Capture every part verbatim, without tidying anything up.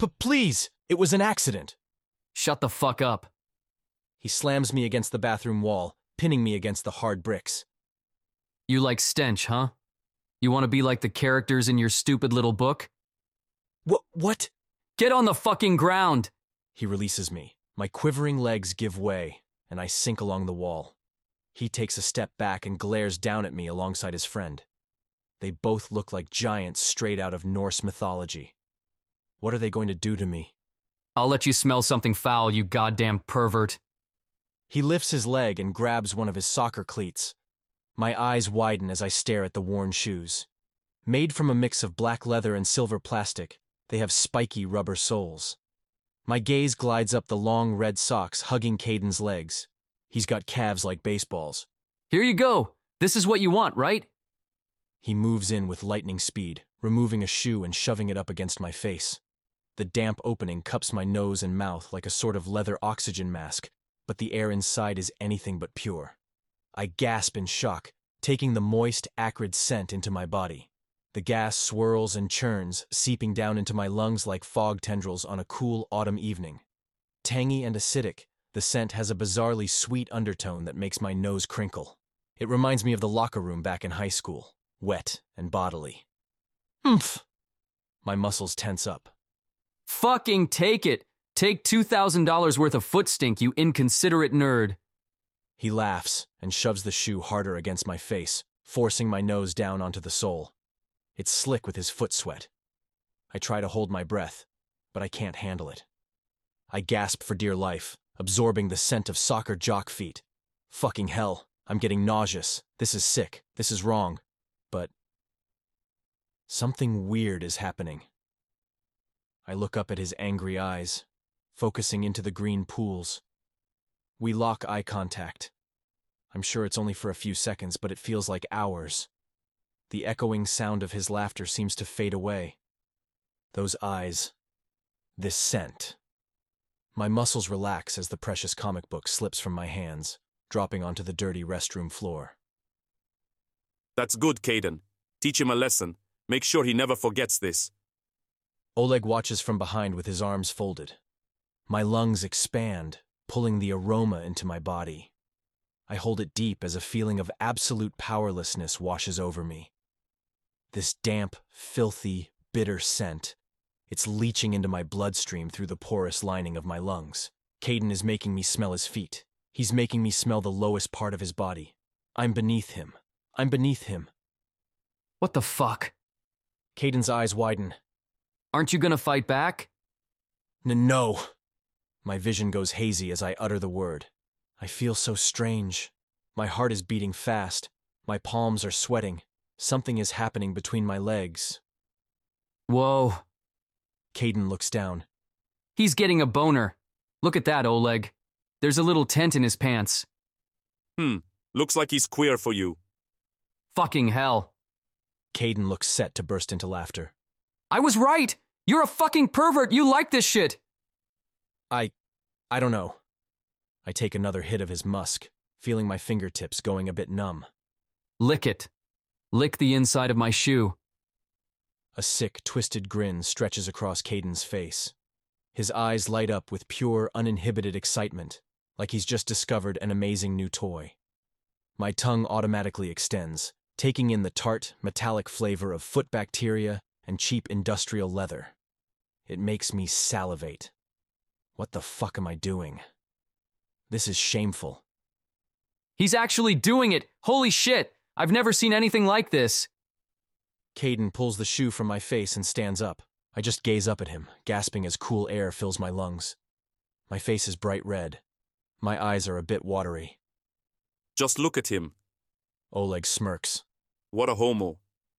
P-please! It was an accident! Shut the fuck up. He slams me against the bathroom wall, pinning me against the hard bricks. You like stench, huh? You want to be like the characters in your stupid little book? What? What? Get on the fucking ground! He releases me. My quivering legs give way, and I sink along the wall. He takes a step back and glares down at me alongside his friend. They both look like giants straight out of Norse mythology. What are they going to do to me? I'll let you smell something foul, you goddamn pervert. He lifts his leg and grabs one of his soccer cleats. My eyes widen as I stare at the worn shoes. Made from a mix of black leather and silver plastic, they have spiky rubber soles. My gaze glides up the long red socks hugging Caden's legs. He's got calves like baseballs. Here you go. This is what you want, right? He moves in with lightning speed, removing a shoe and shoving it up against my face. The damp opening cups my nose and mouth like a sort of leather oxygen mask, but the air inside is anything but pure. I gasp in shock, taking the moist, acrid scent into my body. The gas swirls and churns, seeping down into my lungs like fog tendrils on a cool autumn evening. Tangy and acidic, the scent has a bizarrely sweet undertone that makes my nose crinkle. It reminds me of the locker room back in high school, wet and bodily. Humph! My muscles tense up. Fucking take it! Take two thousand dollars worth of foot stink, you inconsiderate nerd. He laughs and shoves the shoe harder against my face, forcing my nose down onto the sole. It's slick with his foot sweat. I try to hold my breath, but I can't handle it. I gasp for dear life, absorbing the scent of soccer jock feet. Fucking hell, I'm getting nauseous. This is sick. This is wrong. But something weird is happening. I look up at his angry eyes, focusing into the green pools. We lock eye contact. I'm sure it's only for a few seconds, but it feels like hours. The echoing sound of his laughter seems to fade away. Those eyes. This scent. My muscles relax as the precious comic book slips from my hands, dropping onto the dirty restroom floor. That's good, Caden. Teach him a lesson. Make sure he never forgets this. Oleg watches from behind with his arms folded. My lungs expand, pulling the aroma into my body. I hold it deep as a feeling of absolute powerlessness washes over me. This damp, filthy, bitter scent. It's leaching into my bloodstream through the porous lining of my lungs. Caden is making me smell his feet. He's making me smell the lowest part of his body. I'm beneath him. I'm beneath him. What the fuck? Caden's eyes widen. Aren't you gonna fight back? N- no. My vision goes hazy as I utter the word. I feel so strange. My heart is beating fast. My palms are sweating. Something is happening between my legs. Whoa. Caden looks down. He's getting a boner. Look at that, Oleg. There's a little tent in his pants. Hmm, looks like he's queer for you. Fucking hell. Caden looks set to burst into laughter. I was right! You're a fucking pervert! You like this shit! I... I don't know. I take another hit of his musk, feeling my fingertips going a bit numb. Lick it. Lick the inside of my shoe. A sick, twisted grin stretches across Caden's face. His eyes light up with pure, uninhibited excitement, like he's just discovered an amazing new toy. My tongue automatically extends, taking in the tart, metallic flavor of foot bacteria and cheap industrial leather. It makes me salivate. What the fuck am I doing? This is shameful. He's actually doing it! Holy shit! I've never seen anything like this! Caden pulls the shoe from my face and stands up. I just gaze up at him, gasping as cool air fills my lungs. My face is bright red. My eyes are a bit watery. Just look at him. Oleg smirks. What a homo.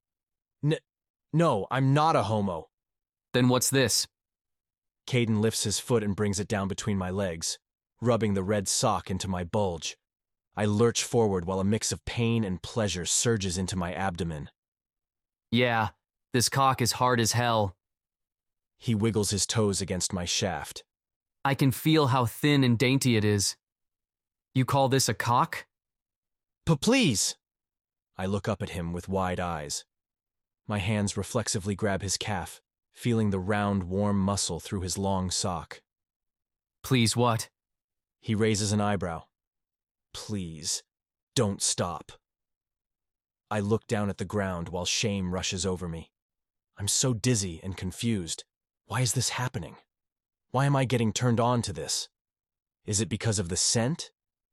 N- no, I'm not a homo. Then what's this? Caden lifts his foot and brings it down between my legs, rubbing the red sock into my bulge. I lurch forward while a mix of pain and pleasure surges into my abdomen. Yeah, this cock is hard as hell. He wiggles his toes against my shaft. I can feel how thin and dainty it is. You call this a cock? P-please! I look up at him with wide eyes. My hands reflexively grab his calf, feeling the round, warm muscle through his long sock. Please what? He raises an eyebrow. Please, don't stop. I look down at the ground while shame rushes over me. I'm so dizzy and confused. Why is this happening? Why am I getting turned on to this? Is it because of the scent?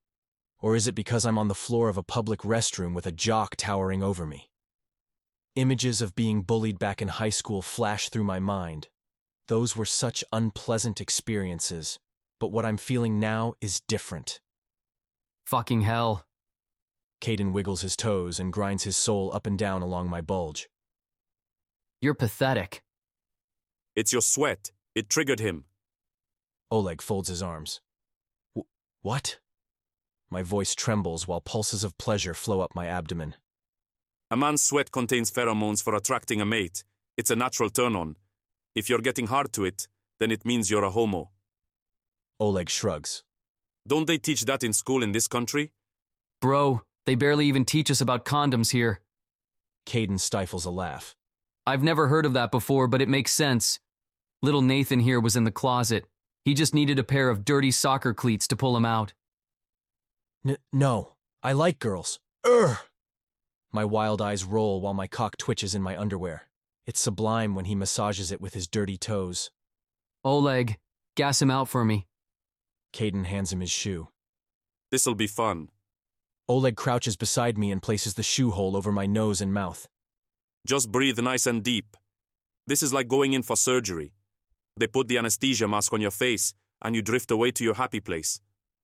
Or is it because I'm on the floor of a public restroom with a jock towering over me? Images of being bullied back in high school flash through my mind. Those were such unpleasant experiences, but what I'm feeling now is different. Fucking hell. Caden wiggles his toes and grinds his sole up and down along my bulge. You're pathetic. It's your sweat. It triggered him. Oleg folds his arms. W- what? My voice trembles while pulses of pleasure flow up my abdomen. A man's sweat contains pheromones for attracting a mate. It's a natural turn-on. If you're getting hard to it, then it means you're a homo. Oleg shrugs. Don't they teach that in school in this country? Bro, they barely even teach us about condoms here. Caden stifles a laugh. I've never heard of that before, but it makes sense. Little Nathan here was in the closet. He just needed a pair of dirty soccer cleats to pull him out. N- no, I like girls. Urgh! My wild eyes roll while my cock twitches in my underwear. It's sublime when he massages it with his dirty toes. Oleg, gas him out for me. Caden hands him his shoe. This'll be fun. Oleg crouches beside me and places the shoe hole over my nose and mouth. Just breathe nice and deep. This is like going in for surgery. They put the anesthesia mask on your face, and you drift away to your happy place.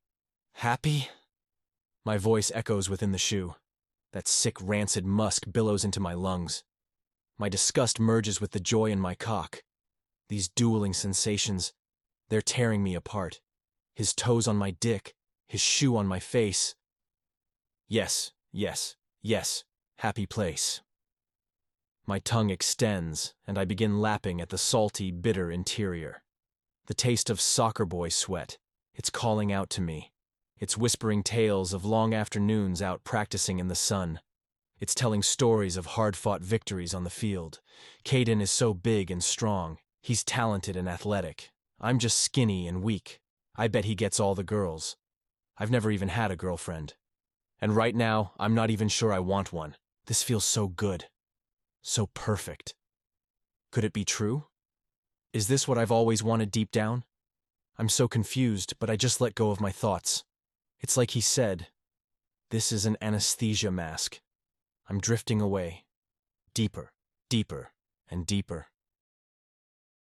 Happy? My voice echoes within the shoe. That sick, rancid musk billows into my lungs. My disgust merges with the joy in my cock. These dueling sensations, they're tearing me apart. His toes on my dick, his shoe on my face. Yes, yes, yes, happy place. My tongue extends, and I begin lapping at the salty, bitter interior. The taste of soccer boy sweat. It's calling out to me. It's whispering tales of long afternoons out practicing in the sun. It's telling stories of hard-fought victories on the field. Caden is so big and strong. He's talented and athletic. I'm just skinny and weak. I bet he gets all the girls. I've never even had a girlfriend. And right now, I'm not even sure I want one. This feels so good. So perfect. Could it be true? Is this what I've always wanted deep down? I'm so confused, but I just let go of my thoughts. It's like he said, this is an anesthesia mask. I'm drifting away. Deeper, deeper, and deeper.